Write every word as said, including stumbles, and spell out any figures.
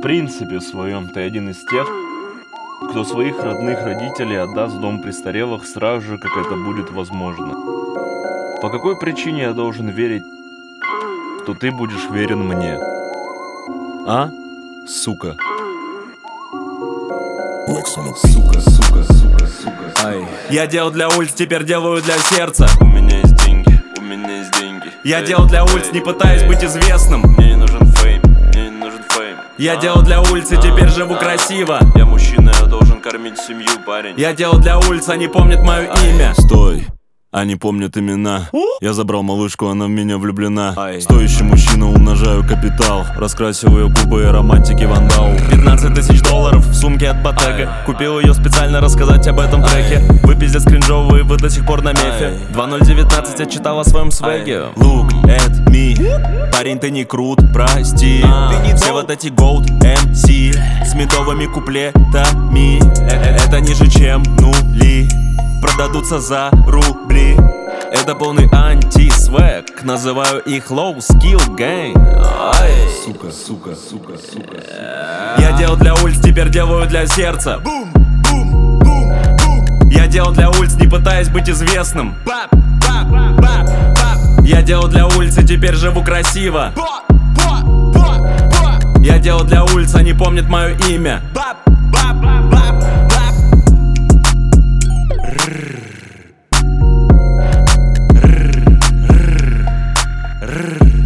принципе своем ты один из тех, кто своих родных родителей отдаст в дом престарелых сразу же, как это будет возможно. По какой причине я должен верить, что ты будешь верен мне? А? Сука. Сука, сука, сука, сука. Ай. Я делал для улиц, теперь делаю для сердца. У меня есть деньги, у меня есть деньги. Я делал для улиц, не пытаясь быть известным. Мне не нужен фейм, мне не нужен фейм. Я делал для улиц, и теперь живу красиво. Я мужчина, я должен кормить семью, парень. Я делал для улиц, они помнят мое имя. Стой, они помнят имена. Я забрал малышку, она в меня влюблена. Ай. Стоящий мужчина, умножаю капитал. Раскрасил ее губы и романтики вандал. Пятнадцать тысяч долларов в сумке от Ботега. Купил ее специально рассказать об этом треке. Вы пиздец кринжовые, вы до сих пор на мефе. Два ноль девятнадцать я читал о своем свеге. Look at me. Парень, ты не крут, прости. Ты не Все вот эти gold эм си с медовыми куплетами. Это ниже, чем нули. Продадутся за рубли. Это полный анти-свэг. Называю их low skill gang. Ай. Сука, сука, сука, сука. Я делал для улиц, теперь делаю для сердца. Я делал для улиц, не пытаясь быть известным. Я делал для улиц, и теперь живу красиво. Я делал для улиц, они помнят мое имя. Рррр.